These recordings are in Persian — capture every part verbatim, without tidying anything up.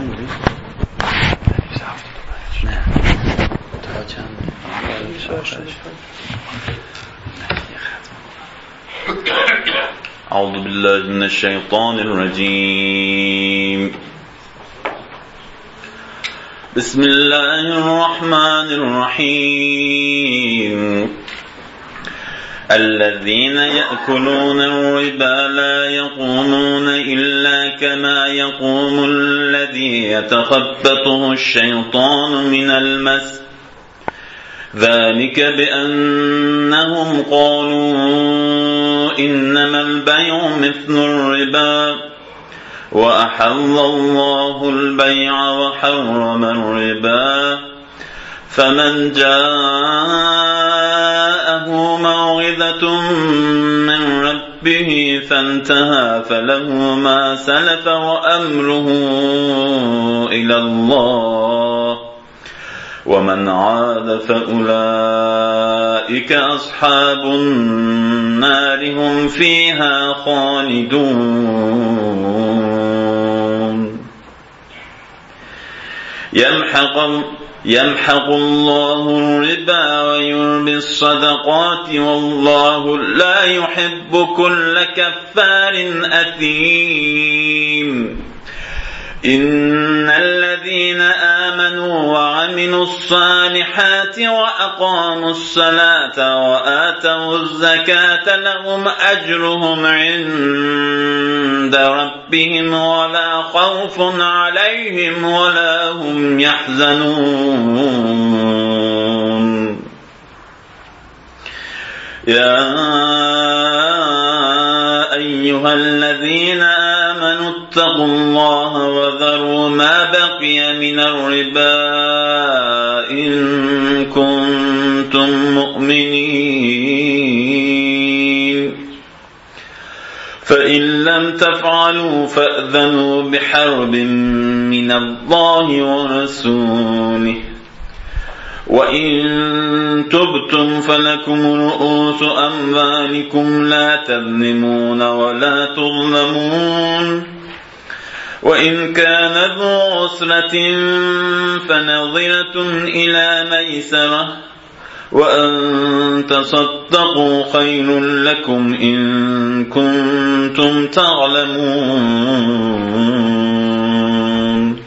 أعوذ بالله من الشيطان الرجيم. بسم الله الرحمن الرحيم. الذين يأكلون الربا لا يقومون إلا كما يقوم الذي يتخبطه الشيطان من المس، ذلك بأنهم قالوا إنما البيع مثل الربا وأحل الله البيع وحرم الربا، فمن جاءه موعظة من ربه فانتهى فله ما سلف وأمره إلى الله، ومن عاد فأولئك أصحاب النار هم فيها خالدون. يمحق يمحق الله الربا ويربي الصدقات والله لا يحب كل كفار أثيم. إن الذين آمنوا وعملوا الصالحات وأقاموا الصلاة وآتوا الزكاة لهم أجرهم عند ربهم ولا خوف عليهم ولا هم يحزنون. يا أيها الذين آمنوا اتقوا الله وذروا ما بقي من الربا إن كنتم مؤمنين، فإن لم تفعلوا فأذنوا بحرب من الله ورسوله، وإن تبتم فلكم رؤوس أموالكم لا تظلمون ولا تظلمون، وإن كان ذو عسرة فنظرة إلى ميسرة، وأن تصدقوا خير لكم إن كنتم تعلمون.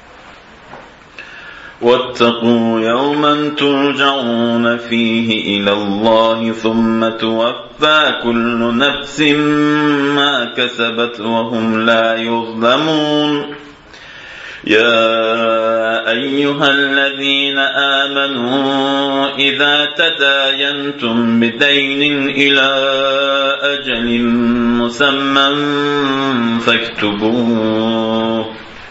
واتقوا يوما ترجعون فيه إلى الله ثم توفى كل نفس ما كسبت وهم لا يظلمون. يا أيها الذين آمنوا إذا تداينتم بدين إلى أجل مسمى فاكتبوه،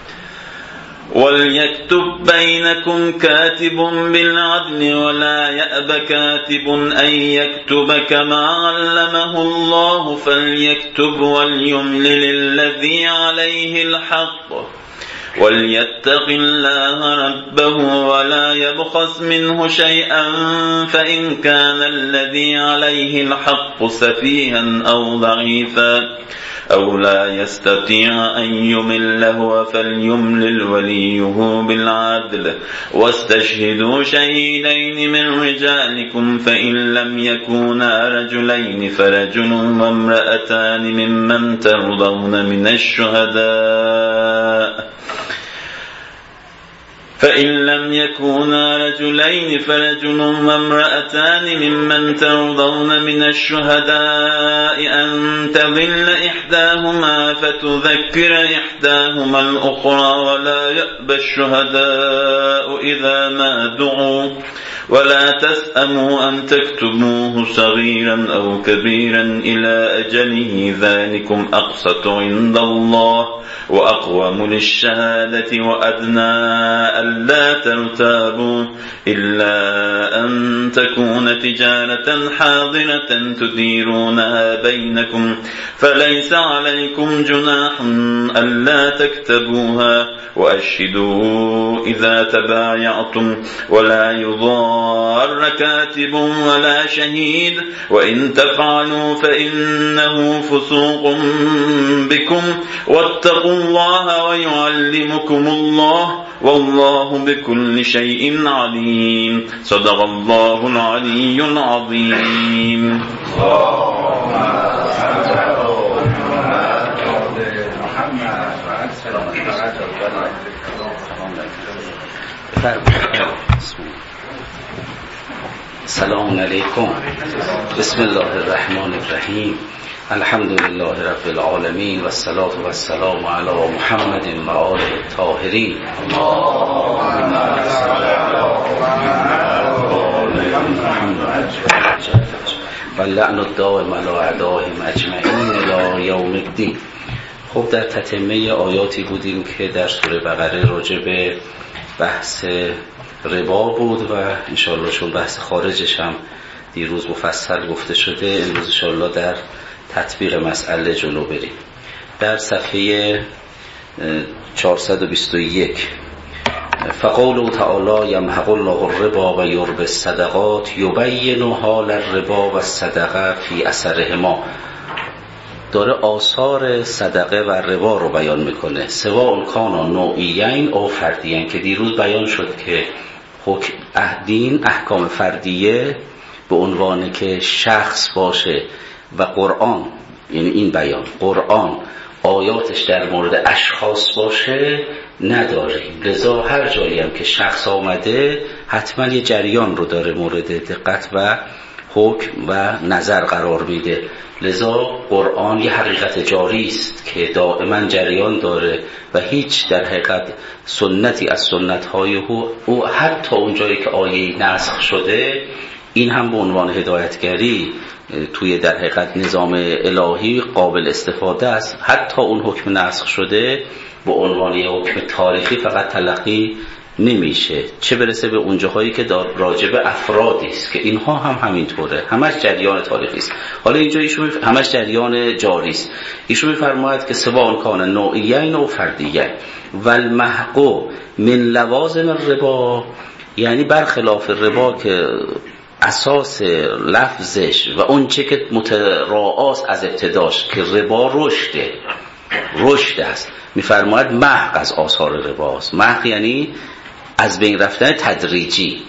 وليكتب بينكم كاتب بالعدل ولا يأب كاتب أن يكتب كما علمه الله فليكتب وليملل الذي عليه الحق وليتق الله ربه ولا يبخس منه شيئا، فإن كان الذي عليه الحق سفيها أو ضعيفا أو لا يستطيع أن يمل هو فليملل وليه بالعدل، واستشهدوا شهيدين من رجالكم فإن لم يكونا رجلين فرجل وامرأتان ممن ترضون من الشهداء فإن لم يكونا رجلين فرجل وامرأتان ممن ترضون من الشهداء أن تضل إحداهما فتذكر إحداهما الأخرى ولا يأبى الشهداء إذا ما دعوا ولا تسأموا أن تكتبوه صغيرا أو كبيرا إلى أجله ذلكم أقسط عند الله وأقوم للشهادة وأدنى ألا ترتابوا إلا أن تكون تجارة حاضرة تديرونها بينكم فليس عليكم جناح ألا تكتبوها وأشهدوا إذا تبايعتم ولا يضار كاتب ولا شهيد وإن تفعلوا فإنه فسوق بكم واتقوا الله ويعلمكم الله والله بكل شيء عليم. صدق الله العلي العظيم. سلام علیکم. بسم الله الرحمن الرحیم. الحمد لله رب العالمین و الصلاة و السلام علی محمد و آله الطاهرین. و لعن الدائم علی اعدائهم اجمعین الی یوم الدین. خب در تتمه آیاتی بودیم که در سوره بقره راجع به بحث ربا بود و انشاءالله چون بحث خارجش هم دیروز مفصل گفته شده، امروز انشاءالله در تطبیق مسئله جلو بریم. در صفحه چهارصد و بیست و یک فقوله تعالی یمحق الله الربا و یربی الصدقات یبین حال الربا و الصدقه فی اثرهما. داره آثار صدقه و ربا رو بیان میکنه، سواء کان نوعیین او فردیین، که دیروز بیان شد که حکم دین احکام فردیه به عنوان که شخص باشه و قرآن، یعنی این بیان قرآن آیاتش در مورد اشخاص باشه نداریم. لذا هر جایی هم که شخص آمده حتما یه جریان رو داره مورد دقت و حکم و نظر قرار میده. لذا قرآن یه حقیقت جاری است که دائما جریان داره و هیچ در حقیقت سنتی از سنت‌های او, او حتی اون جایی که آیه نسخ شده، این هم به عنوان هدایتگری توی در حقیقت نظام الهی قابل استفاده است. حتی اون حکم نسخ شده به عنوان یه حکم تاریخی فقط تلقی نمیشه، چه برسه به اونجاهایی که راجع به افرادی است که اینها هم همینطوره، همش جریان تاریخی است. حالا اینجا ایشون همش جریان جاری است. ایشون میفرماید که سواء کان نوعیین او فردیین و المحق من لوازم الربا، یعنی برخلاف ربا که اساس لفظش و اون چه که متراعاست از ابتداش که ربا رشده رشد است، میفرماید محق از آثار رباست. محق یعنی از بین رفتن تدریجی،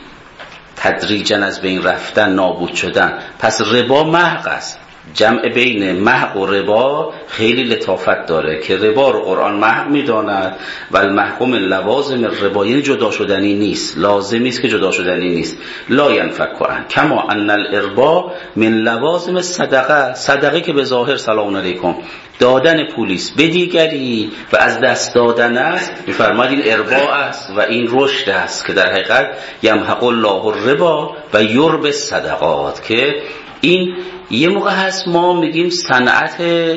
تدریجا از بین رفتن، نابود شدن. پس ربا محق است. جمع بین محق و ربا خیلی لطافت داره که ربا رو قرآن محق میداند و المحق من لوازم الربا، یعنی جدا شدنی نیست، لازمی است که جدا شدنی نیست. لا ینفک عن کما ان الاربا من لوازم الصدقه، صدقه که به ظاهر سلام علیکم دادن پولیس به دیگری و از دست دادن است، میفرماید این اربا است و این رشد است که در حقیقت یمحق الله الربا و یربی الصدقات، که این یه موقع هست ما میگیم صنعت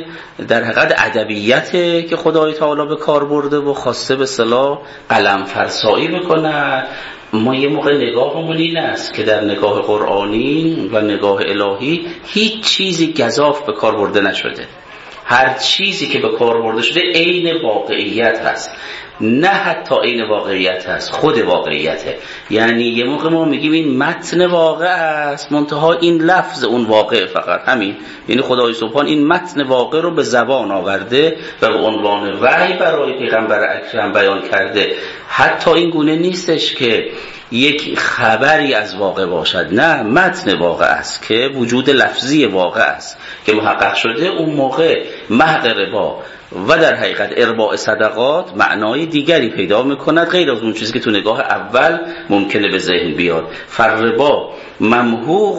در حقیقت ادبیت که خدای تعالی به کار برده و خواسته به اصطلاح قلم فرسایی بکنه. ما یه موقع نگاهمون این است که در نگاه قرآنی و نگاه الهی هیچ چیزی گزاف به کار برده نشده، هر چیزی که به کار برده شده عین واقعیت هست، نه حتی عین واقعیت هست، خود واقعیته. یعنی یه موقع ما میگیم این متن واقع است، منتها این لفظ اون واقع فقط همین، یعنی خدای سبحان این متن واقع رو به زبان آورده و به عنوان وحی برای پیغمبر اکرم بیان کرده. حتی این گونه نیستش که یک خبری از واقع باشد، نه، متن واقع است که وجود لفظی واقع است که محقق شده. اون موقع محق ربا و در حقیقت ارباء صدقات معنای دیگری پیدا میکند غیر از اون چیزی که تو نگاه اول ممکنه به ذهن بیاد. فربا ممحوق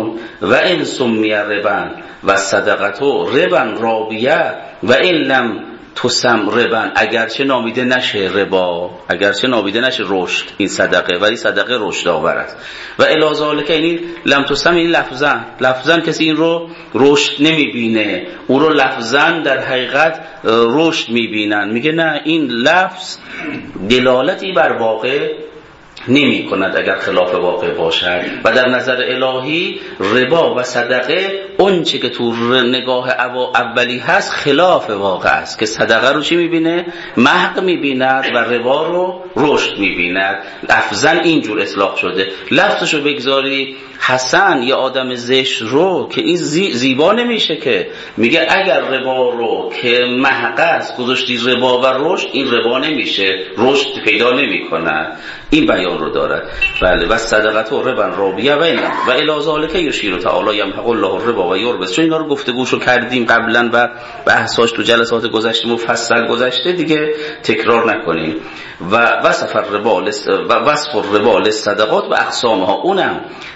و ان سمی ربا و صدقتو ربا رابیه و ان لم تسم ربا، اگرچه نامیده نشه ربا، اگرچه نامیده نشه رشد این صدقه، ولی صدقه رشد آور است. و الی ذالک، یعنی لم تسم این لفظا، لفظا کسی این رو رشد نمیبینه، اون رو لفظا در حقیقت رشد میبینن. میگه نه، این لفظ دلالتی بر واقع نمی کند اگر خلاف واقع باشد. و در نظر الهی ربا و صدقه اون چی که تو نگاه اولی هست خلاف واقع است، که صدقه رو چی میبینه؟ محق میبیند و ربا رو رشد میبیند. لفظاً اینجور اصلاح شده. لفظشو بگذاری حسن یا آدم زشت رو که این زی زیبا نمیشه، که میگه اگر ربا رو که محق است گذاشتی ربا و رشد، این ربا نمیشه، رشد پیدا نمیکنه. این بیان رو دارد. بله. و صدقه و ربا رابیه و اینا و الی ذالک یشیر تعالی یمحق الله الربا و یربی. چون اینا رو گفتگوشو کردیم قبلا و بحثاش تو جلسات گذشته مفصل گذشته، دیگه تکرار نکنیم. و وصف الربا و وصف الربا للصدقات و اقسامها، اونم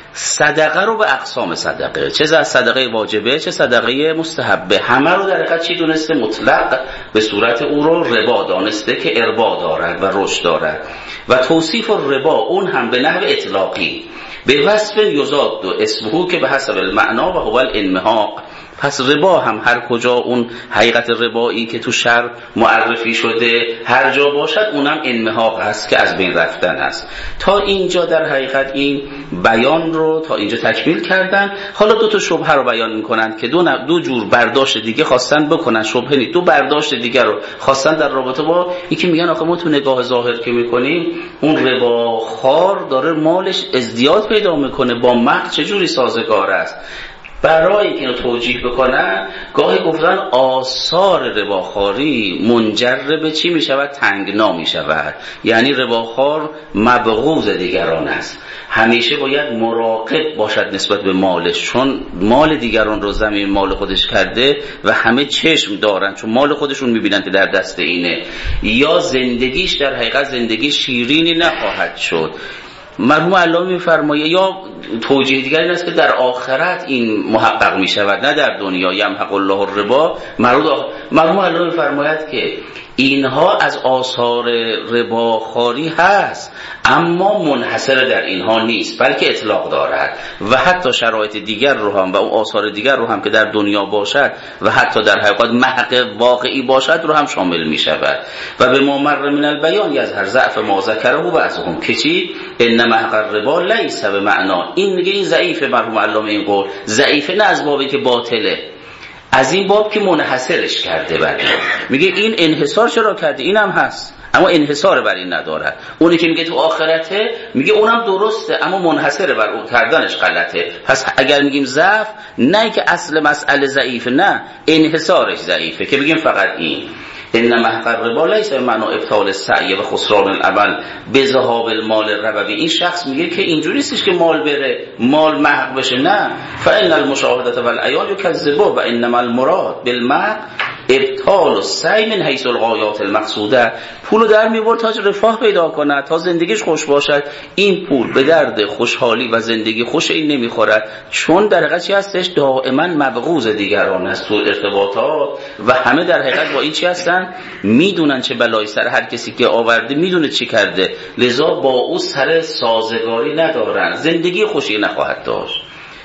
صدقه رو به اقسام صدقه، چه صدقه واجبه چه صدقه مستحبه، همه رو در حقیقت چی دونسته؟ مطلق به صورت او رو ربا دانسته که اربا دارد و رشد دارد. و توصیف الربا اون هم به نحو اطلاقی به وصف یزاد و اسمهو که به حسب المعنا و هو الانمحاق. پس ربا هم هر کجا اون حقیقت ربایی که تو شرع معرفی شده هر جا باشد، اونم انمحاق هست که از بین رفتن است. تا اینجا در حقیقت این بیان رو تا اینجا تکمیل کردن. حالا دو تا شبهه رو بیان میکنند که دو, دو جور برداشت دیگه خواستن بکنن. شبهه نیست، دو برداشت دیگه رو خواستن در رابطه با یکی. میگن آخه ما تو نگاه ظاهر که میکنیم اون ربا خار داره مالش ازدیاد پیدا میکنه، با مقت چجوری سازگار است. برای اینکه اینو توجیه بکنن گاهی گفتن آثار رباخواری منجر به چی می شود؟ تنگنا می شود. یعنی رباخوار مبغوض دیگران است، همیشه باید مراقب باشد نسبت به مالش، چون مال دیگران رو زمین مال خودش کرده و همه چشم دارن، چون مال خودشون می بینن که در دست اینه. یا زندگیش در حقیقت زندگی شیرینی نخواهد شد. مرحوم علامه می‌فرمایه یا توجیه دیگر این است که در آخرت این محقق می شود، نه در دنیا. یمحق الله الربا. مرحوم علامه می‌فرماید که اینها از آثار رباخواری هست، اما منحصر در اینها نیست، بلکه اطلاق دارد و حتی شرایط دیگر رو هم و اون آثار دیگر رو هم که در دنیا باشد و حتی در حقیقت محق واقعی باشد رو هم شامل می شود. و به ما مر من البیان یظهر ضعف ما ذکره و بعضهم که چی؟ ان محق الربا لیس به معنا. این میگه این ضعیفه. مرحوم علامه این قول ضعیفه نه از بابی که باطله، از این باب که منحصرش کرده. بعد میگه این انحصار چرا کرده؟ اینم هست اما انحصار بر این نداره. اونی که میگه تو آخرته میگه اونم درسته اما منحصر بر اون کردنش غلطه. پس اگر میگیم ضعف، نه که اصل مسئله ضعیفه، نه انحصارش ضعیفه که بگیم فقط این. ان محق الربا لیس بمعنی ابطال السعی و خسران العمل بذهاب المال الربوی. این شخص میگه که اینجوری نیستش که مال بره مال محق بشه، نه. فان المشاهده والعیان یکذبوا و انما المراد بالمحق ابطال السعی من حیث الغایات المقصوده. پولو در میبرد تا رفاه پیدا کنه، تا زندگیش خوش باشد. این پول به درد خوشحالی و زندگی خوش این نمیخورد، چون در حقیقت چی هستش؟ دائما مبغوض دیگران است تو ارتباطات و همه در حقیقت با این چی هستن؟ میدونن چه بلایی سر هر کسی که آورده، میدونه چی کرده، لذا با او سر سازگاری ندارن، زندگی خوشی نخواهد داشت.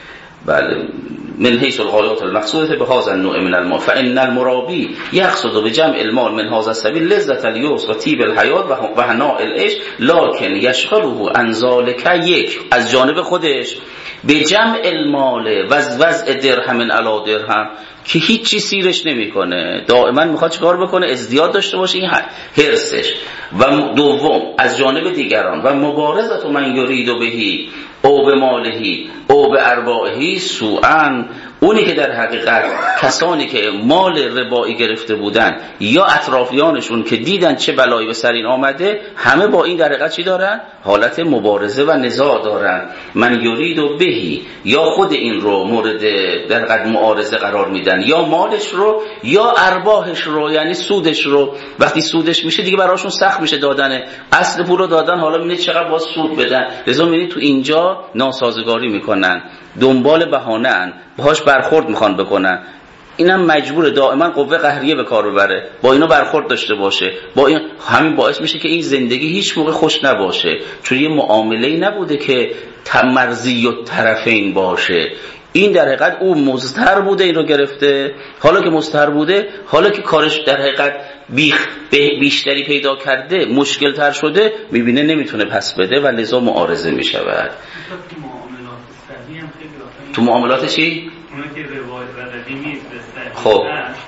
بله. من حیث الغایات المقصوده به هذا النوع من المال فان المرابی یقصد بجمع المال من هذا السبیل لذت اليسر و طیب الحیات و هناء العیش، لکن یشغله عن ذلک، یک از جانب خودش به جمع المال و وضع درهم علی درهم که هیچی سیرش نمیکنه، دائما میخواد چیکار بکنه؟ ازدیاد داشته باشه، این حرصش. و دوم از جانب دیگران و مبارزت من یرید بهی او به مالهی او به ارباحی سوءا، اونی که در حقیقت کسانی که مال ربایی گرفته بودن یا اطرافیانشون که دیدن چه بلایی به سر این آمده، همه با این در حقیقت چی دارن؟ حالت مبارزه و نزاع دارن. من یرید و بهی، یا خود این رو مورد در حقیقت معارضه قرار میدن، یا مالش رو یا ارباحش رو، یعنی سودش رو. وقتی سودش میشه دیگه براشون سخت میشه دادنه. اصل پول رو دادن، حالا میبینید چقدر باز سود بدن، لذا میبینید تو اینجا ناسازگاری میکنن، دنبال بهانه‌ان، باهاش برخورد میخوان بکنن. اینم مجبور دائما قوه قهریه به کار ببره، با اینا برخورد داشته باشه. با این همین باعث میشه که این زندگی هیچ موقع خوش نباشه، چون یه معامله‌ای نبوده که مرضی و طرفین باشه. این در حقیقت او مضطر بوده این رو گرفته، حالا که مضطر بوده، حالا که کارش در حقیقت بیخ بیشتری پیدا کرده، مشکل تر شده، میبینه نمیتونه پس بده و لذا معارضه میشود. تو معاملات چی؟ اونه که روایت ردی نیست خب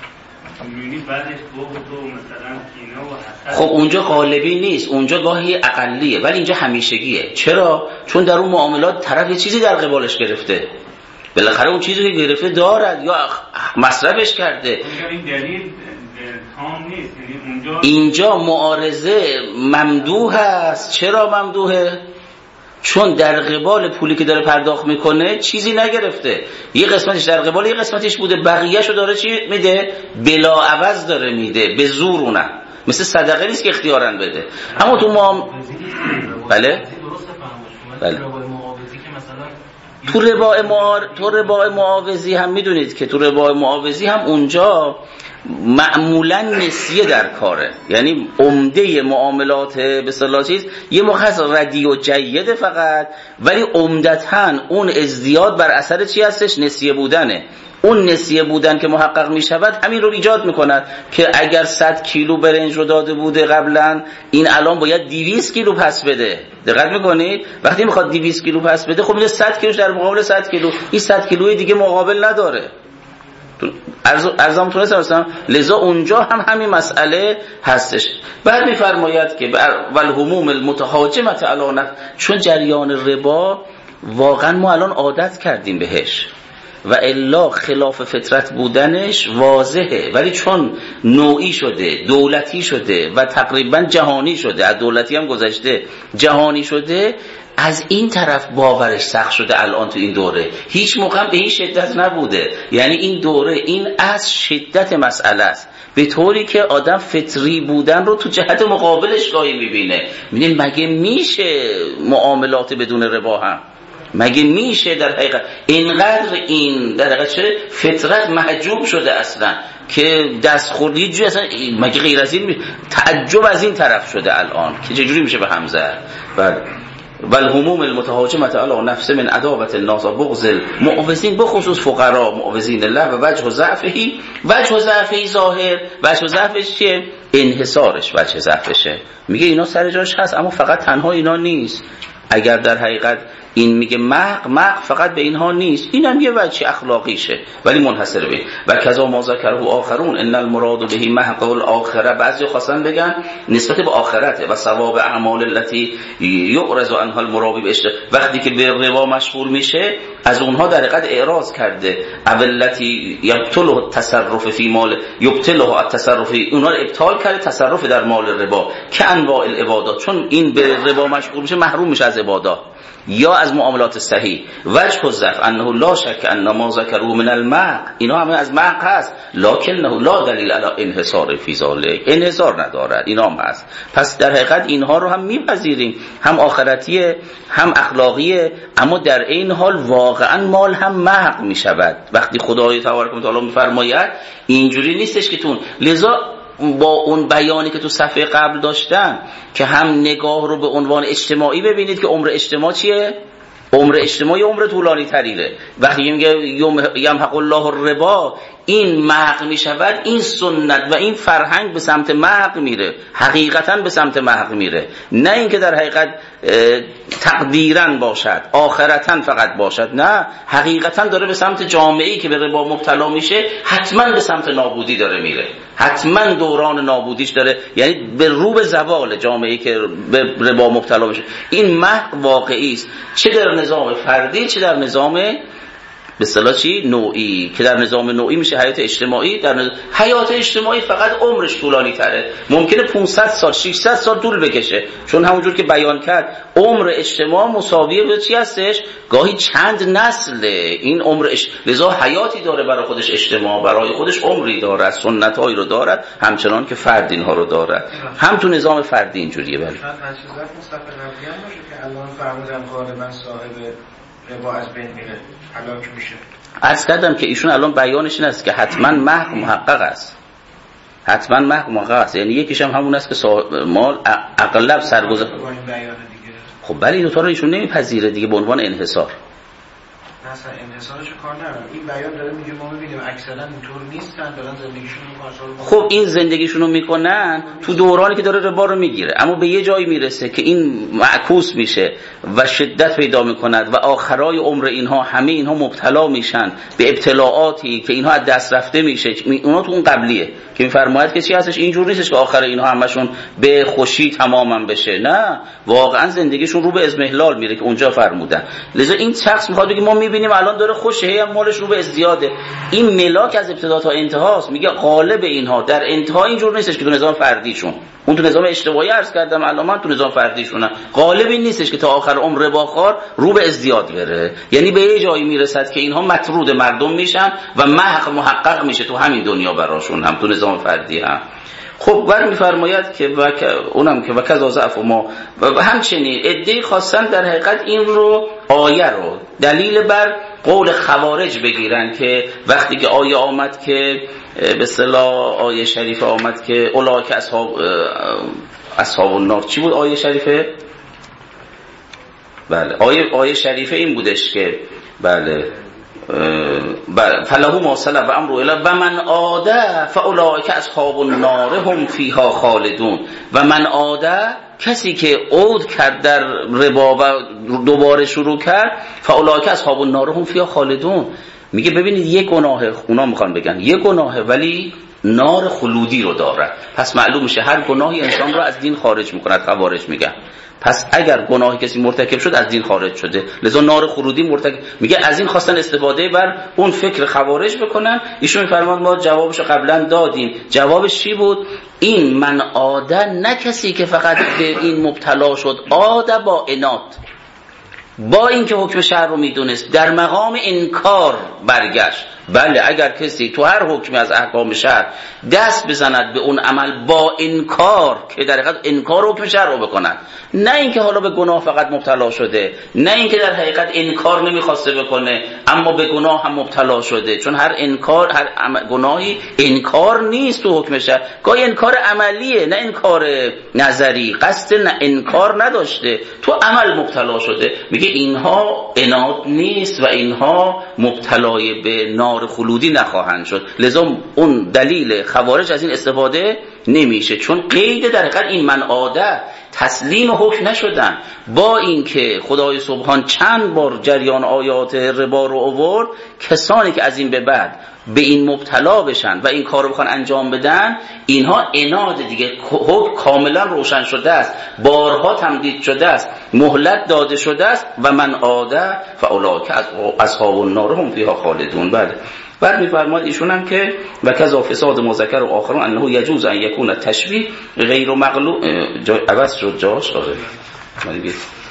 خب اونجا غالبی نیست، اونجا گاهی اقلیه، ولی اینجا همیشگیه. چرا؟ چون در اون معاملات طرف یه چیزی در قبالش گرفته، بالاخره اون چیزی که گرفته دارد یا مصرفش کرده. این دلیل تام نیست، یعنی اونجا اینجا معارضه ممدوح است. چرا ممدوحه؟ چون در قبال پولی که داره پرداخت میکنه چیزی نگرفته، یه قسمتش در قبال یه قسمتش بوده، بقیه‌شو داره چی میده؟ بلا عوض داره میده، به زور. نه مثل صدقه نیست که اختیاراً بده. اما تو ما بله بله تو ربا معار... تو ربا معاوضی هم میدونید که تو ربا معاوضی هم اونجا معمولا نسیه در کاره، یعنی عمده معاملات به اصطلاح چیز یه مخص ردی و جیده فقط، ولی عمدتاً اون ازدیاد بر اثر چی هستش؟ نسیه بودنه. اون نسیه بودن که محقق می شود همین رو ایجاد میکند که اگر صد کیلو برنج رو داده بوده قبلا، این الان باید دویست کیلو پس بده. دقت میکنید؟ وقتی میخواد دویست کیلو پس بده، خب میده صد کیلوش در مقابل صد کیلو، این صد کیلوی دیگه مقابل نداره. ارزام تونست هستم. لذا اونجا هم همین مسئله هستش. بعد میفرماید که والهموم المتهاجمه علی نفس، چون جریان ربا واقعا ما الان عادت کردیم بهش و الا خلاف فطرت بودنش واضحه، ولی چون نوعی شده، دولتی شده و تقریبا جهانی شده، از دولتی هم گذشته جهانی شده، از این طرف باورش سخت شده. الان تو این دوره هیچ موقع به این شدت نبوده، یعنی این دوره این از شدت مسئله است، به طوری که آدم فطری بودن رو تو جهت مقابلش گاهی میبینه. میبینه مگه میشه معاملات بدون ربا هم؟ مگه میشه در حقیقت اینقدر این در حقیقت چه فطرت محجوب شده اصلا که دستخوردی جو اصلا مگه غیر از این تعجب از این طرف شده الان که چجوری میشه به هم زد. بله والهموم المتهاجمه علی نفس من عداوت الناس و بغض المعوضین، بخصوص فقرا معوضین الله و وجه ضعفه. وجه ضعفه ظاهر، وجه ضعفش چیه؟ انحصارش وجه ضعفشه. میگه اینا سر جاش هست، اما فقط تنها اینا نیست. اگر در حقیقت این میگه محق محق فقط به اینها نیست، این هم یه وجه اخلاقیشه ولی منحصر به و کذا ما ذکره آخرون ان المراد به محق الاخره. بعضی خواستن بگن نسبت به آخرته و ثواب اعمال التي یعرض عنها المرابی به اشتغال. وقتی که به ربا مشغول میشه از اونها در حقیقت اعراض کرده. اولتی یبطله التصرف فی مال، یبطله التصرف، اونها رو ابطال کرده تصرف در مال ربا که انواع العبادات، چون این به ربا مشغول میشه محروم میشه از عبادات یا از معاملات صحیح. وجه الضعف انه لا شک ان ما ذکروا من المحق، اینا همه از محق هست، لکنه لا دلیل علی انحصار فی ذلک، انحصار ندارد، اینا هم هست. پس در حقیقت اینها رو هم میپذیریم، هم آخرتیه هم اخلاقیه، اما در این حال واقعا مال هم محق میشود وقتی خدای تبارک و تعالی میفرماید اینجوری نیستش که تون. لذا با اون بیانی که تو صفحه قبل داشتم که هم نگاه رو به عنوان اجتماعی ببینید که عمر اجتماع چیه؟ عمر اجتماعی عمر طولانی تریره. وقتی میگه یمحق الله الربا، این محق میشود، این سنت و این فرهنگ به سمت محق میره، حقیقتا به سمت محق میره، نه اینکه در حقیقت تقدیرن باشد آخرتا فقط باشد، نه حقیقتا داره به سمت جامعه‌ای که به ربا مبتلا میشه حتما به سمت نابودی داره میره، حتما دوران نابودیش داره، یعنی به رو به زوال جامعه‌ای که به ربا مبتلا میشه. این محق واقعی است، چه در نظام فردی چه در نظام به اصطلاح چی نوعی، که در نظام نوعی میشه حیات اجتماعی. در نظام... حیات اجتماعی فقط عمرش طولانی تره، ممکنه پانصد سال ششصد سال طول بکشه، چون همونجور که بیان کرد عمر اجتماع مساویه به چی هستش؟ گاهی چند نسل این عمر اش... لذا حیاتی داره برای خودش اجتماع، برای خودش عمری داره، سنتایی رو داره، همچنان که فرد اینها رو داره. هم تو نظام فردی اینجوریه. بله مصطفی نبی هم باشه که الان فرمودن غالبا صاحب ربا از بین میره، هلاک میشه. عرض کردم که ایشون الان بیانش این است که حتما محق محقق است، حتما محق محقق است، یعنی یکیش هم همون است که مال اغلب سرگذشت. خب ولی این دو تا رو ایشون نمیپذیره دیگه به عنوان انحصار. مثلا انحصارش کار ندارم. این بیان داره میگه ما میبینیم اکثرا اینطور نیستن، دارن زندگیشون رو خب این زندگیشون رو میکنن تو دورانی که داره ربا رو میگیره، اما به یه جایی میرسه که این معکوس میشه و شدت پیدا میکند و آخرای عمر اینها همه اینها مبتلا میشن به ابتلاعاتی که اینها از دست رفته میشه. اونا تو اون قبلیه که میفرماید که چی هستش، اینجور نیستش که آخر اینها همشون به خوشی تماما بشه، نه، واقعا زندگیشون رو به ازمهلال میره که اونجا فرمودن. لذا این شخص میخواد بگه ما میبینیم الان داره خوشه، هم مالش رو به ازدیاده. این ملاک از ابتدا تا انتهاست. میگه غالب اینها در انتها اینجور نیستش که تو نظام فردیشون، اون تو نظام اجتماعی عرض کردم، الان من تو نظام فردیشونم، غالب این نیستش که تا آخر عمر رباخوار رو به ازدیاد بره. یعنی به یه جایی میرسد که اینها مطرود مردم میشن و محق محقق میشه تو همین دنیا براشون، هم تو نظام فردی هم. خب بر میفرماید که وک... اونم که وکذا ضعف ما و همچنین عده‌ای خواستن در حقیقت این رو آیه رو دلیل بر قول خوارج بگیرن که وقتی که آیه آمد که به اصطلاح آیه شریفه آمد که اولئک اصحاب اصحاب النار، چی بود آیه شریفه؟ بله آیه آیه شریفه این بودش که بله فله ما سلف و امر الی و من عاد فاولئک اصحاب النار هم فیها خالدون. و من عاد، کسی که عود کرد در ربا و دوباره شروع کرد، فاولئک اصحاب النار هم فیها خالدون. میگه ببینید یک گناه، اونا میخوان بگن یک گناه ولی نار خلودی رو داره. پس معلوم میشه هر گناهی انسان رو از دین خارج میکند. خوارج میگن پس اگر گناهی کسی مرتکب شد از دین خارج شده، لذا نار خلودی مرتکب. میگه از این خواستن استفاده بر اون فکر خوارج بکنن. ایشون میفرماد ما جوابشو قبلا دادیم. جوابش چی بود؟ این من عاده، نه کسی که فقط به این مبتلا شد، عاده با عناد، با اینکه حکم شرع رو میدونست در مقام انکار برگشت. بله اگر کسی تو هر حکمی از احکام شرع دست بزند به اون عمل با انکار، که در حقیقت انکار حکم شرع رو بکند، نه اینکه حالا به گناه فقط مبتلا شده، نه اینکه در حقیقت انکار نمیخواسته بکنه اما به گناه هم مبتلا شده، چون هر انکار هر گناهی انکار نیست تو حکم شرع، گاهی انکار عملیه نه انکار نظری، قصد نه انکار نداشته، تو عمل مبتلا شده. میگه اینها عناد نیست و اینها مبتلای به نار خلودی نخواهند شد. لذا اون دلیل خوارج از این استفاده نمیشه، چون قید در حقیقت این من عاده تسلیم حکم نشدن. با اینکه خدای سبحان چند بار جریان آیات ربا رو آورد، کسانی که از این به بعد به این مبتلا بشن و این کارو بخوان انجام بدن، اینها عناد دیگه، حکم کاملا روشن شده است، بارها تمدید شده است، مهلت داده شده است. و من عاده فاولئک اصحاب النار هم فیها خالدون. بله بعد می‌فرماد ایشون هم که و کذا فساد مذکر و آخرون انه یجوز ان یکون تشبیه غیر مغلوب جا عوض شد جاش. آره ولی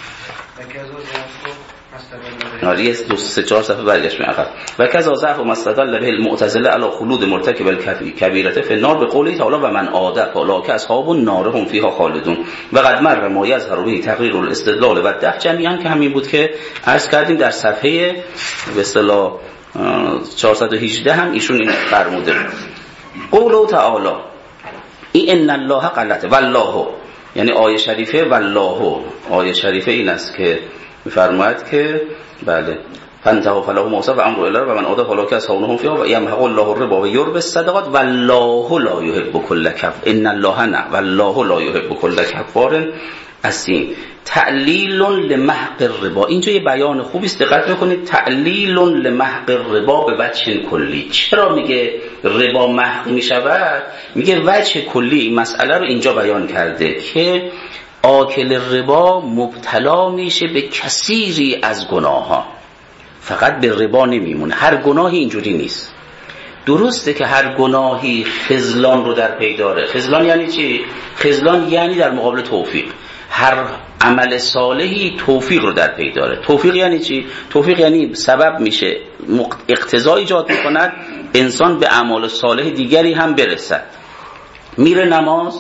ناریه دو سه چهار صفحه برگشت می عقب. و کذا ضعف و مستدل به المعتزله علی خلود مرتکب الکبیره فی النار به قوله تعالی و من عاد فاولئک اصحاب النار هم فیها خالدون. و قد مر ما یظهر به تقریر الاستدلال و دفع جمیعا، که همین بود که عرض کردیم در صفحه به اصطلاح چهارصد و هجده هم ایشون این فرموده. قوله تعالی این ان الله غلطه والله، یعنی آیه شریفه والله، آیه شریفه این است که می‌فرماید که بله فانتهوا فله ما صف امر الی و من عاد فاولئک اصحابهم فیها و یمحق الله الربا و یربی الصدقات والله لا یحب کل کفر ان الله نه والله لا یحب کل کفار اثیم. تعلیل لمحق الربا، اینجا یه بیان خوبی است، دقت بکنید. تعلیل لمحق الربا به وجه کلی. چرا میگه ربا محق میشود؟ میگه وجه کلی این مسئله رو اینجا بیان کرده که آکل ربا مبتلا میشه به کثیری از گناه ها، فقط به ربا نمیمونه. هر گناهی اینجوری نیست. درسته که هر گناهی خذلان رو در پی داره. خذلان یعنی چی؟ خذلان یعنی در مقابل توفیق. هر عمل صالحی توفیق رو در پی داره. توفیق یعنی چی؟ توفیق یعنی سبب میشه، اقتضا ایجاد میکند انسان به اعمال صالح دیگری هم برسد. میره نماز،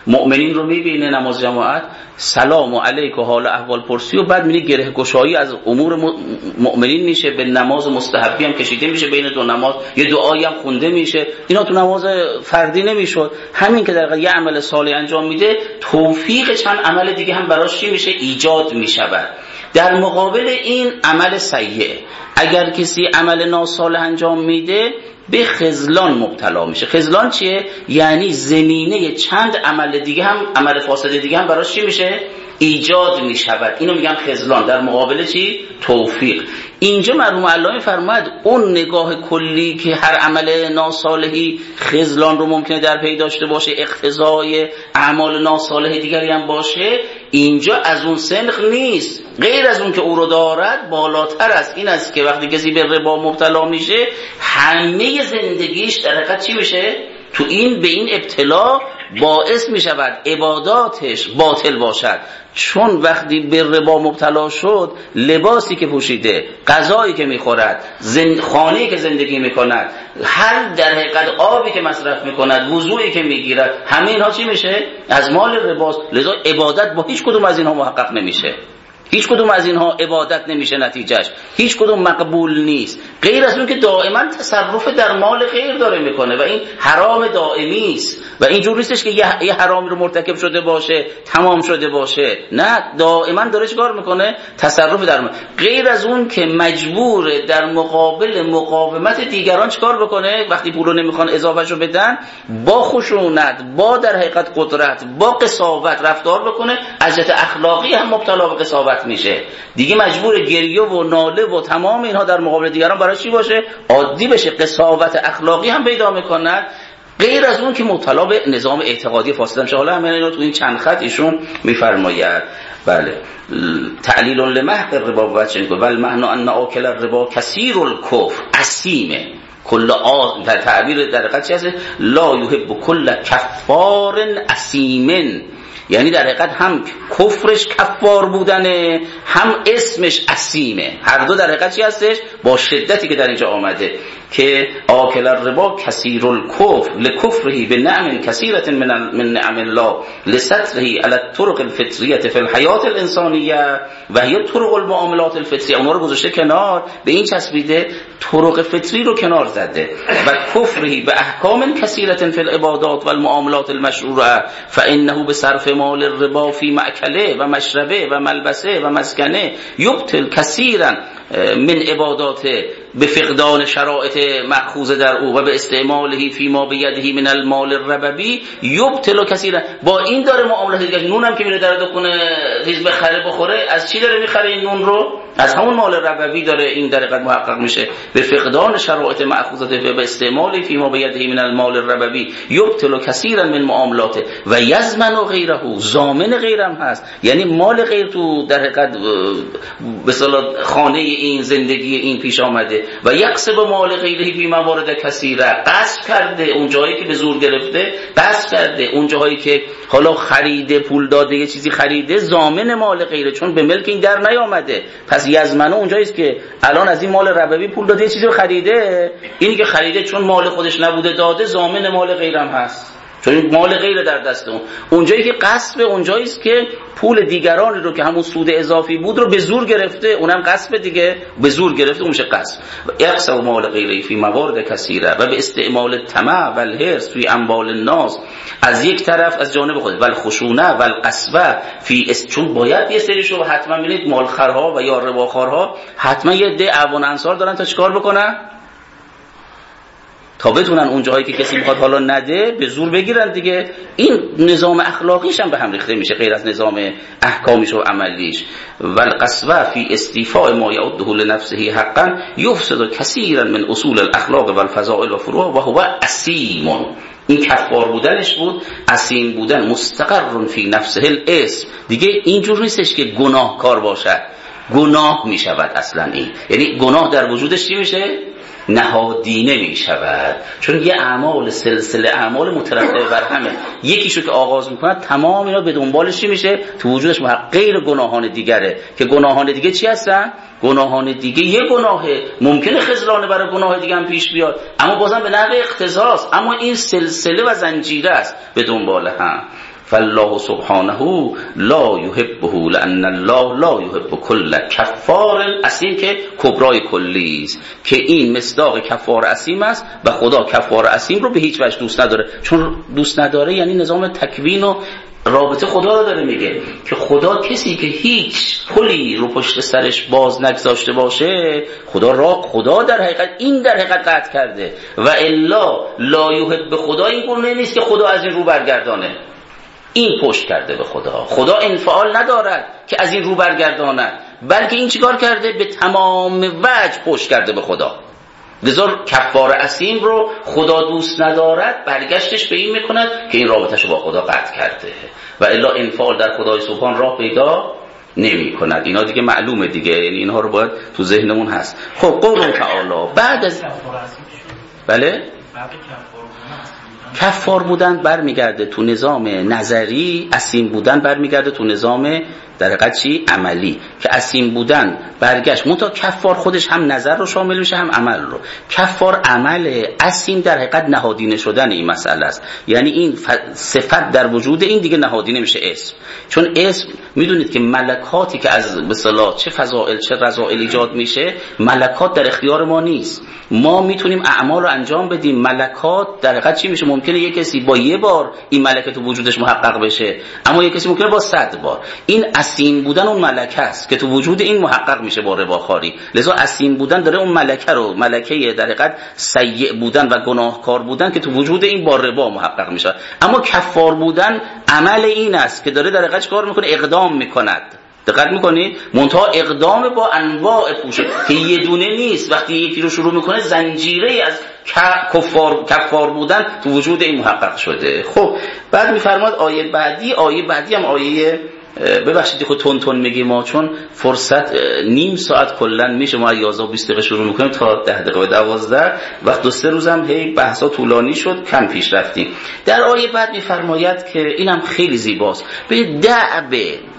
مؤمنین رو میبینه نماز جماعت، سلام علیک و حال احوال پرسی و بعد میگه گره گشایی از امور مؤمنین میشه، به نماز مستحبی هم کشیده میشه بین دو نماز، یه دعایی هم خونده میشه. اینا تو نماز فردی نمیشد. همین که در یه عمل صالح انجام میده، توفیق چند عمل دیگه هم براش چی میشه؟ ایجاد میشود. در مقابل این عمل سیئه، اگر کسی عمل ناصالح انجام میده به خذلان مبتلا میشه. خذلان چیه؟ یعنی زمینه چند عمل دیگه هم، عمل فاسد دیگه هم براش چی میشه؟ ایجاد میشود. اینو میگن خذلان. در مقابل چی؟ توفیق. اینجا مرحوم علامه فرمود اون نگاه کلی که هر عمل ناصالحی خذلان رو ممکنه در پی داشته باشه، اقتضای اعمال ناصالح دیگری هم باشه، اینجا از اون سنخ نیست. غیر از اون که او رو دارد، بالاتر از این است که وقتی کسی به ربا مبتلا میشه، همه زندگیش در حقیقت چی میشه؟ تو این به این ابتلا باعث می شود عباداتش باطل باشد. چون وقتی به ربا مبتلا شد، لباسی که پوشیده، غذایی که میخورد، زند... خانه‌ای که زندگی میکند، هر در حقیقت آبی که مصرف میکند، وضوئی که میگیرد، همه اینها چی میشه؟ از مال رباست. لذا عبادت با هیچ کدوم از اینها محقق نمیشه. هیچ کدوم از اینها عبادت نمیشه، نتیجهش هیچ کدوم مقبول نیست، غیر از اون که دائما تصرف در مال غیر داره میکنه و این حرام دائمی است. و اینجور نیستش که یه, یه حرامی رو مرتکب شده باشه تمام شده باشه، نه، دائما داره چیکار میکنه؟ تصرف در مال. غیر از اون که مجبور در مقابل مقاومت دیگران چیکار بکنه؟ وقتی پولو نمیخوان اضافهشو بدن، با خشونت، با در حقیقت قدرت، با قساوت رفتار بکنه. از جهت اخلاقی هم مبتلا به قساوت میشه دیگه، مجبور گریه و ناله و تمام اینها در مقابل دیگران برای چی باشه؟ عادی بشه. قساوت اخلاقی هم پیدا میکنن. غیر از اون که مبتلا به نظام اعتقادی فاسد میشه. حالا همین اینو تو این چند خط ایشون میفرماید. بله، تعلیل لمحق الربا و چنین و المعنى ان آکل الربا کثیر الکفر اسیمه. کل آ در تعبیر در حقیقت چی هست؟ لا یحب کل کفار اسیمن، یعنی در حقیقت هم کفرش کفار بودنه، هم اسمش اسیمه. هر دو در حقیقت چی هستش؟ با شدتی که در اینجا آمده که آکل الربا کثیر الکفر لکفره بنعم کثیرة من من نعم الله لستره علی الطرق الفطریه فی الحیات الانسانیه و هی طرق المعاملات الفطریه. اونها رو گذاشته کنار، به این چسبیده طرق فطری رو کنار زده و کفره به احکام کثیرة فی العبادات و المعاملات المشروعه فانه بصرف مال الربا فی مأکله و مشربه و ملبسه و مسکنه یبطل کثیرا من عباداته به فقدان شرایط مأخوذه در او و به استعماله فی ما بیده من المال الربوی یبطل کثیرا. با این داره معاملات دیگه. نون هم که میره در دکون چیز بخره بخوره، از چی داره میخره این نون رو؟ از همون مال ربوی داره این در حقیقت محقق میشه. به فقدان شرایط مأخوذه و به استعماله فی ما بیده من المال الربوی یبطل کثیرا من معاملاته و یضمن غیره، ضامن غیرم هست. یعنی مال غیر تو در حقیقت به اصطلاح خانه این زندگی این پیش آمده و یقصب مال غیره فی موارد کثیره، قصد کرده اون جایی که به زور گرفته، قصد کرده اون جایی که حالا خریده، پول داده، یه چیزی خریده، ضامن مال غیره، چون به ملک این در نیامده. پس یزمنه اونجایی است که الان از این مال ربوی پول داده، یه چیزی رو خریده، اینی که خریده چون مال خودش نبوده داده، ضامن مال غیرم هست، چون این مال غیر در دست اون. اونجایی که قصب، اونجایی است که پول دیگرانی رو که همون سود اضافی بود رو به زور گرفته، اونم قصب دیگه، به زور گرفته، اون میشه قصب. یقصب مال غیره فی موارد کثیره و به استعمال الطمع و الحرص فی اموال الناس، از یک طرف از جانب خود، و الخشونه و القسوه فی است، چون باید یه سریشو حتما ببینید مالخرها و یا رباخوارها حتما یه ده اعوان انصار دارن تا چیکار بکنن؟ تا بتونن اون جاهایی که کسی میخواد حالا نده به زور بگیرن دیگه. این نظام اخلاقیش هم به هم ریخته میشه، غیر از نظام احکامیش و عملیش. والقسوه فی استیفاء ما یعده لنفسه حقا یفسد کثیرا من اصول الاخلاق و الفضائل و فروع و هو اسیم. این کفار بودنش بود، اسیم بودن، مستقر فی نفسه الاسم. دیگه اینجور نیستش که گناهکار باشد، گناه میشود اصلا. این یعنی گناه در وجودش چی میشه؟ نهادینه می شود، چون یه اعمال سلسله اعمال مترتب بر همه، یکیشو که آغاز میکنه تمام اینا به دنبالش چی میشه؟ تو وجودش محقق غیر گناهان دیگره. که گناهان دیگه چی هستن؟ گناهان دیگه یه گناهه، ممکنه خذلانه برای گناه دیگه هم پیش بیاد، اما بازم به نحو اقتضاست، اما این سلسله و زنجیره است به دنبال هم. فالله سبحانه لا یحبه لان الله لا یحب کل کفار اثیم، که کبرای کلی است، که این مصداق کفار اثیم است و خدا کفار اثیم رو به هیچ وجه دوست نداره. چون دوست نداره یعنی نظام تکوین و رابطه خدا رو داره میگه که خدا کسی که هیچ پلی رو پشت سرش باز نگذاشته باشه، خدا را خدا در حقیقت این در حقیقت قطع کرده. و الا لا یحب خدا این گونه نیست که خدا از این رو برگردانه، این پشت کرده به خدا. خدا انفعال ندارد که از این رو برگرداند، بلکه این چیکار کرده؟ به تمام وجه پشت کرده به خدا. لذا کفار اثیم رو خدا دوست ندارد، برگشتش به این میکند که این رابطش رو با خدا قطع کرده و الا انفعال در خدای سبحان راه پیدا نمی کند. اینا دیگه معلومه دیگه، یعنی اینها رو باید تو ذهنمون هست. خب قول تعالی بعد از بله کفار بودن برمیگرده تو نظام نظری، اثیم بودن برمیگرده تو نظام در حقیقت چی؟ عملی. که اثیم بودن برگشت منتها کفار خودش هم نظر رو شامل میشه هم عمل رو. کفار عمل، اثیم در حقیقت نهادینه شدن این مسئله است. یعنی این صفت در وجود این دیگه نهادینه میشه اسم. چون اسم میدونید که ملکاتی که از به اصطلاح چه فضائل چه رذائل ایجاد میشه، ملکات در اختیار ما نیست. ما میتونیم اعمال رو انجام بدیم، ملکات در حقیقت چی میشه؟ ممکنه یک کسی با یه بار این ملکه تو وجودش محقق بشه، اما یک کسی ممکنه با صد بار. این اثیم بودن اون ملکه است که تو وجود این محقق میشه با رباخواری. لذا اثیم بودن داره اون ملکه رو، ملکه در حقیقت سیء بودن و گناهکار بودن که تو وجود این با ربا محقق میشه. اما کفار بودن عمل این است که داره در حقیقت کار میکنه، اقدام میکند. دقت میکنید؟ منتها اقدام با انواع پوشه که یه دونه نیست. وقتی یکی رو شروع میکنه زنجیره از کفار کفار بودن تو وجود این محقق شده. خب بعد میفرماد آیه بعدی، آیه بعدی هم آیه ببخشید خود تون تون میگیم ما، چون فرصت نیم ساعت کلا میشه، ما یازده و بیست دقیقه شروع میکنیم تا ده دقیقه و دوازده، وقت دو سه روزم هی بحثا طولانی شد، کم پیش رفتیم. در آیه بعد میفرماید که اینم خیلی زیباست، به دعب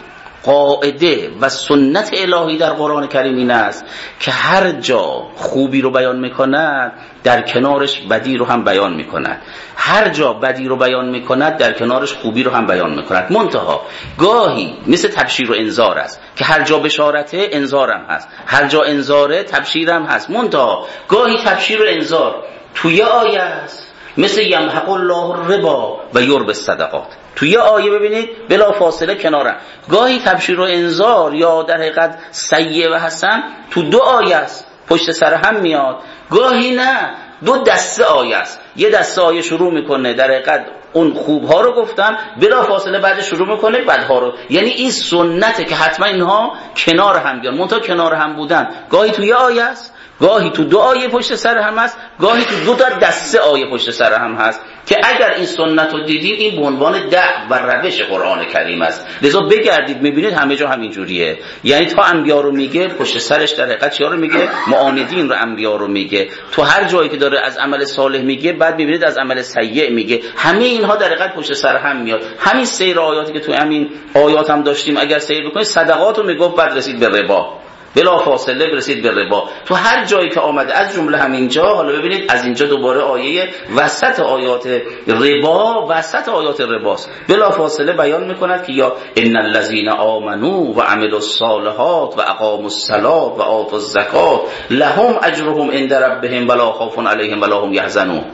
قاعده و سنت الهی در قرآن کریم این است که هر جا خوبی رو بیان میکند در کنارش بدی رو هم بیان میکند، هر جا بدی رو بیان میکند در کنارش خوبی رو هم بیان میکند. منتها گاهی مثل تبشیر و انذار است که هر جا بشارته انذارم هست، هر جا انذاره تبشیرم هست. منتها گاهی تبشیر و انذار توی آیه است، مثل یمحق الله الربا و یربی الصدقات. توی آیه ببینید بلا فاصله کنارم. گاهی تبشیر و انذار یا در حقیقت سیء و حسن تو دو آیه است، پشت سر هم میاد. گاهی نه، دو دسته آیه است. یه دسته آیه شروع میکنه در حقیقت اون خوبها رو گفتم، بلا فاصله بعد شروع میکنه بدها رو. یعنی این سنته که حتما اینها کنار هم بیان. منتها کنار هم بودن گاهی توی آیه است، گاهی تو دو آیه پشت سر هم هست، گاهی تو دو تا دسته آیه پشت سر هم هست که اگر این سنت رو دیدیم این به عنوان دع و روش قرآن کریم است. لذا بگردید میبینید همه جا همین جوریه. یعنی تا انبیا رو میگه پشت سرش در حقیقت چیا رو میگه؟ معاندین رو انبیا رو میگه. تو هر جایی که داره از عمل صالح میگه بعد میبینید از عمل سیء میگه. همه اینها در حقیقت پشت سر هم میاد. همین سیر آیاتی که تو همین آیات هم داشتیم اگر سیر بکنید صدقات رو میگفت بعد رسید به ربا، بلا فاصله برسید به ربا. تو هر جایی که آمده از جمله همینجا، حالا ببینید از اینجا دوباره آیه وسط آیات ربا، وسط آیات رباست، بلا فاصله بیان میکند که یا ان الذين آمنوا و عملوا الصالحات و اقاموا الصلاة و آتوا الزکات لهم اجرهم عند ربهم ولا خوف علیهم ولا هم یحزنون.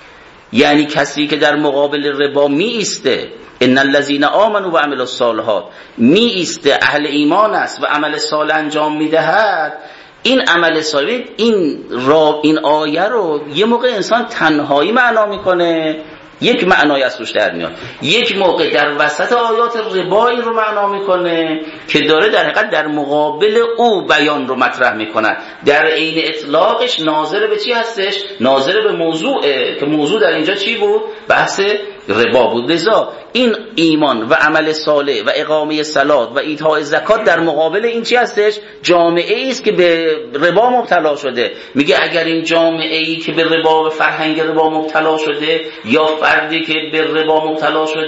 یعنی کسی که در مقابل ربا می ایسته، ان الذين آمنوا و عملوا الصالحات، می ایسته، اهل ایمان است و عمل صالح انجام میدهد، این عمل صالح این را این آیه رو یه موقع انسان تنهایی معنا میکنه، یک معنای از توش در میاد، یک موقع در وسط آیات ربا این رو معنا میکنه که داره در حقیقت در مقابل او بیان رو مطرح میکنه. در عین اطلاقش ناظر به چی هستش؟ ناظر به موضوعه که موضوع در اینجا چی بود؟ بحث ربا بود. لذا این ایمان و عمل صالح و اقامه صلات و ایتاء زکات در مقابل این چی هستش؟ جامعه ای است که به ربا مبتلا شده. میگه اگر این جامعه ای که به ربا و فرهنگ ربا مبتلا شده یا فردی که به ربا مبتلا شده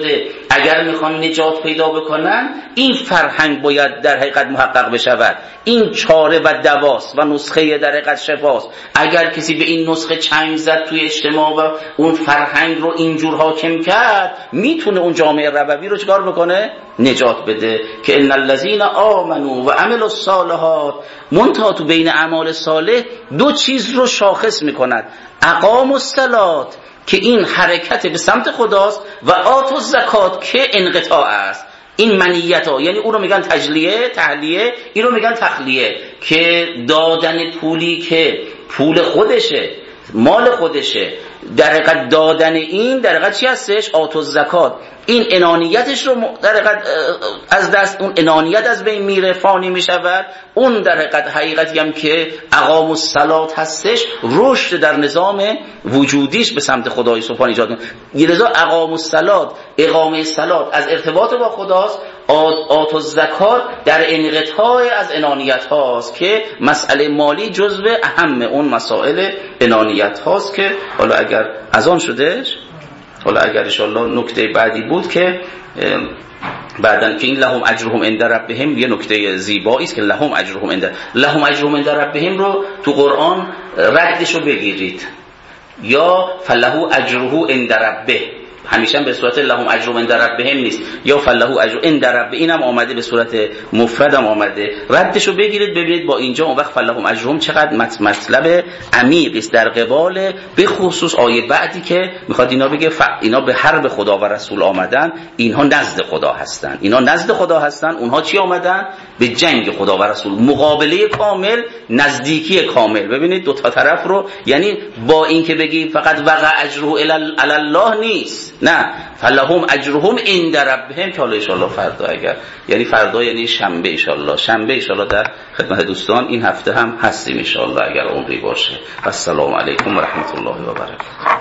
اگر میخوان نجات پیدا بکنن این فرهنگ باید در حقیقت محقق بشود. این چاره و دواست و نسخه در حقیقت شفاست. اگر کسی به این نسخه چنگ زد توی اجتماع و اون فرهنگ رو اینجور حاکم کرد، میتونه اون جامعه ربوی رو چکار بکنه؟ نجات بده. که ان الذين آمنوا و عملوا الصالحات، منتها تو بین اعمال صالح دو چیز رو شاخص میکند: اقاموا الصلاة که این حرکت به سمت خداست و آتوا الزکات که انقطاع است. این منیت ها یعنی اون رو میگن تجلیه، تحلیه، این رو میگن تخلیه. که دادن پولی که پول خودشه، مال خودشه، در حقیقت دادن این در حقیقت چی هستش؟ آتوا الزکات. این انانیتش رو در حقیقت از دست، اون انانیت از بین میره، فانی میشود. اون در حقیقت حقیقتی هم که اقام الصلات هستش، رشد در نظام وجودیش به سمت خدای سبحانه ایجاد میکنه. لذا اقام الصلات، اقامه الصلات از ارتباط با خداست. آتوا الزکات در انقطاع از انانیت هاست که مسئله مالی جزو اهم اون مسائل انانیت هاست. که حالا اگر از آن شدهش، حالا اگر انشاءالله نکته بعدی بود که بعدن که این لهم اجرهم عند ربهم، یه نکته زیبایی است که لهم اجرهم عند لهم اجرهم عند ربهم رو تو قرآن ردش رو بگیرید، یا فله اجره عند ربه، همیشه به صورت لهم اجرهم عند ربهم نیست، یا فله اجر عند ربه، اینم آمده به صورت مفرد هم آمده. ردش رو بگیرید ببینید با اینجا اون وقت فلهم اجرهم چقدر مطلب عمیقی است در قبال به خصوص آیه بعدی که میخواد اینا بگه ف... اینا به حرب خدا و رسول آمدن، اینها نزد خدا هستن، اینا نزد خدا هستن، اونها چی آمدن؟ به جنگ خدا و رسول، مقابله کامل، نزدیکی کامل. ببینید دو تا طرف رو، یعنی با این که بگیم فقط وقع اجره الی الله نیست، نه، فلهم اجرهم عند ربهم، که حالا ان شاءالله فردا اگر یعنی فردا یعنی شنبه ان شاءالله شنبه ان شاءالله در خدمت دوستان این هفته هم هستیم ان شاءالله اگر عمری باشه. السلام علیکم و رحمت الله و برکاته.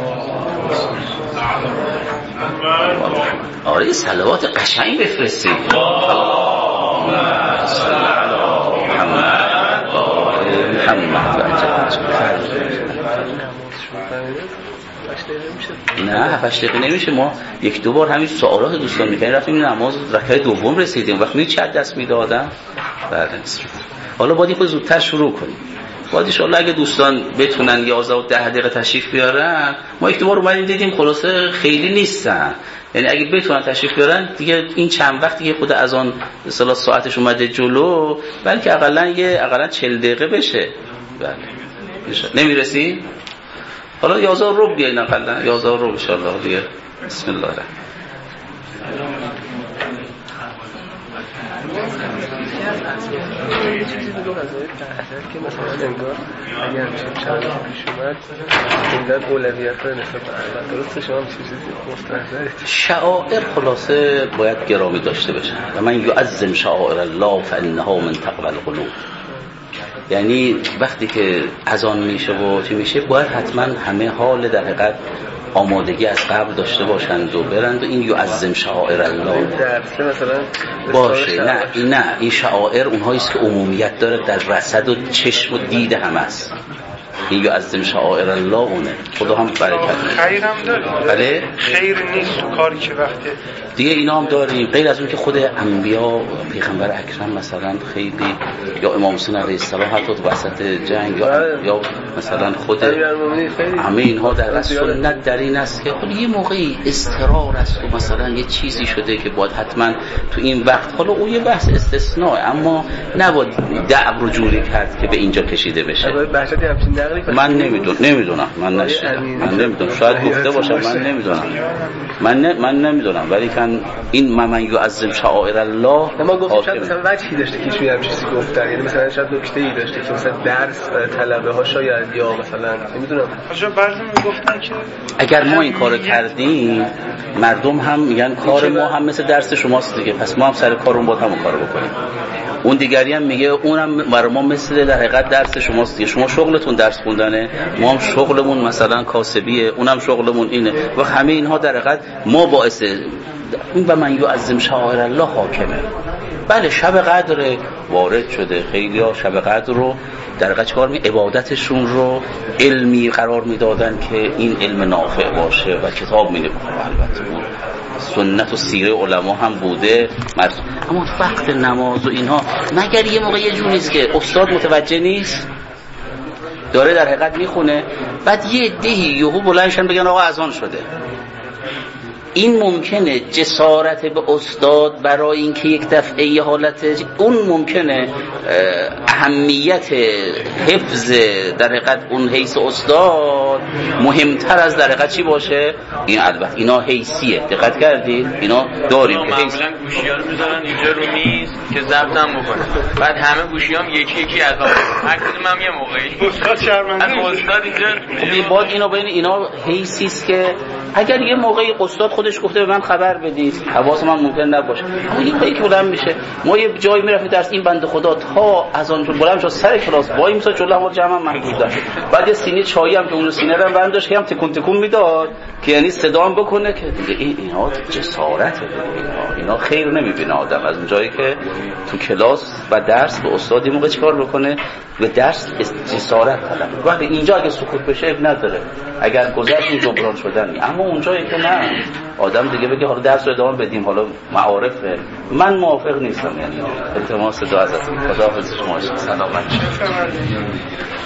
آره صلوات قشنگ بفرستید. اللهم صل علی محمد و آل محمد. نه هفتش دقیقه نمیشه، ما یک دو بار همین سوالات دوستان میکنیم، رفتیم نماز رکعت دوم رسیدیم، وقت میدید چه دست میدادم. بعد حالا باید خود زودتر شروع کنیم. باید انشاءالله اگه دوستان بتونن یازده و ده دقیقه تشریف بیارن، ما یک دو بار اومدیم دیدیم خلاصه خیلی نیستن، یعنی اگه بتونن تشریف بیارن دیگه این چند وقتی که خود از آن مثلا ساعتش اومده جلو، بلکه حداقل یه حداقل چهل دقیقه بشه. بله نمیرسی؟ حالا یازده رو بیاین اقلا یازده رو ان شاء الله دیگه. بسم الله الرحمن یه چیزی بگم از آیه ده که مثلا انگار اگر چه چند پیش اومد اینقدر اولویت داره نسبت به اول، درسته؟ شما چیزی مستحضرید؟ شعائر خلاصه باید گرامی داشته بشن و من یعظم شعائر الله فانها من تقوی القلوب. یعنی وقتی که اذان میشه و چی میشه باید حتما همه حال در حقیقت آمادگی از قبل داشته باشند و برند و این یعظم شعائر الله درسته مثلا باشه. نه این نه این شعائر اونهایی است که عمومیت داره در رصد و چشم و دید همه است. این یعظم شعائر الله اونه. خدا هم برکت بده. خیرم داره. بله خیر نیست تو کاری که وقتی دیگه اینا هم داریم، غیر از اون که خود انبیا پیغمبر اکرم مثلا خیلی، یا امام حسین علیه السلام حتی تو وسط جنگ یا, یا مثلا خود همه اینها در از سنت در این است که خب یه موقعی استقرار است و مثلا یه چیزی شده که باید حتما تو این وقت، حالا اون یه بحث استثناء، اما نباید دعو رو جوری کرد که به اینجا کشیده بشه. من نمیدونم نمیدونم من نشیدم من نمیدونم شاید گفته باشم من نمیدونم من نه من نمیدونم ولی کن این من یعظم شعائر الله. ما گفتیم شاید مثلا وجهی داشته که چون هم چیزی گفتن، یعنی مثلا شاید نکته‌ای داشته که مثلا درس طلبه ها شاید یا مثلا نمیدونم آجا بعضی میگفتن که اگر ما این کارو کردیم مردم هم میگن کار ما هم مثل درس شماست دیگه، پس ما هم سر کارمون باید همون کارو بکنیم. اون دیگری هم میگه اونم برای ما مثل در حقیقت درس شماست دیگه، شما شغلتون درس خوندنه، ما هم شغلمون مثلا کاسبیه، اونم شغلمون اینه و همه اینها در حقیقت ما باعث این و من یعظم شعائر الله حاکمه. بله شب قدر وارد شده، خیلی ها شب قدر رو در حقیقت چکار می عبادتشون رو علمی قرار میدادن که این علم نافع باشه و کتاب می نبخونه. البته سنت و سیره علما هم بوده. اما وقت نماز و اینها مگر یه موقع یه جور نیست که استاد متوجه نیست، داره در حقیقت میخونه، بعد یه دهی یهو بلندشن بگن آقا اذان شده. این ممکنه جسارت به استاد برای اینکه یک دفعه یه حالت اون ممکنه اهمیت حفظ در حقیقت اون حیث استاد مهمتر از در حقیقت چی باشه. این البته اینا حیثیه، دقت کردید اینا داریم که حیث معمولا گوشی‌ها رو میذارن اینجا رو میز که ضبط هم بکنه، بعد همه گوشیام یکی یکی از آن هر کدوم هم یه موقعی استاد شرمنده از استاد اینجا بعد اینا بین اینا حیثی است که اگر یه موقعی استاد خودش گفته به من خبر بدید حواس من ممکن نباشه، اما این کاری که بلند میشه ما یه جایی میرفتیم درس این بنده خدا تا از اون بلند شد سر کلاس وای میسا جلو همون جمع محدود داشت، بعد یه سینی چایی هم که اون سینه رو بند داشت هم تکون تکون میداد که یعنی صدا هم بکنه که دیگه این اینا جسارته، اینا اینا خیر نمیبینه آدم از اون جایی که تو کلاس و درس به استاد این موقع چیکار بکنه به درس جسارت طلب. وقتی اینجا اگه سکوت بشه نداره، اگر گذشت این جبران شدنی، اما اونجایی که نه آدم دیگه بگه حالا درس رو ادامه بدیم حالا معارفه، من موافق نیستم. یعنی التماس دعا ازتون، خداحافظ شما، سلامت.